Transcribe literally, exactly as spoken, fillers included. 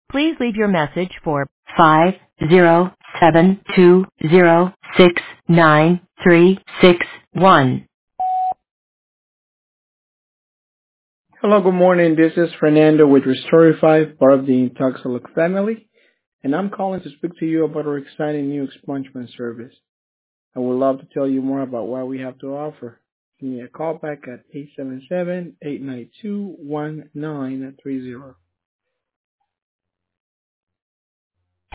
Please leave your message for five zero seven two zero six nine three six one. Hello, good morning. This is Fernando with Restorify, part of the Intoxilic family, and I'm calling to speak to you about our exciting new expungement service. I would love to tell you more about what we have to offer. Give me a call back at eight seven seven, eight nine two, one nine three zero.